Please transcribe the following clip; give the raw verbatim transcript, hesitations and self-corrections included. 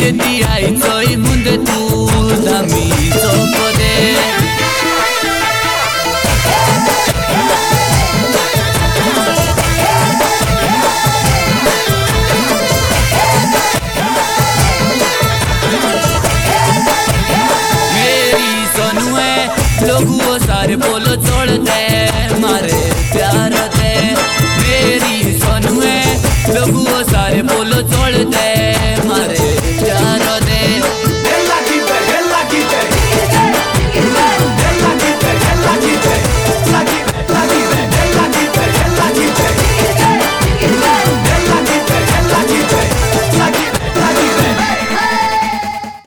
दी आई सोई मुंदे तू धमी सोको दे मेरी सोनू है लोगू वो सारे बोलो छोड़ दे मारे प्यार दे मेरी सोनू है लोगू वो सारे बोलो छोड़ दे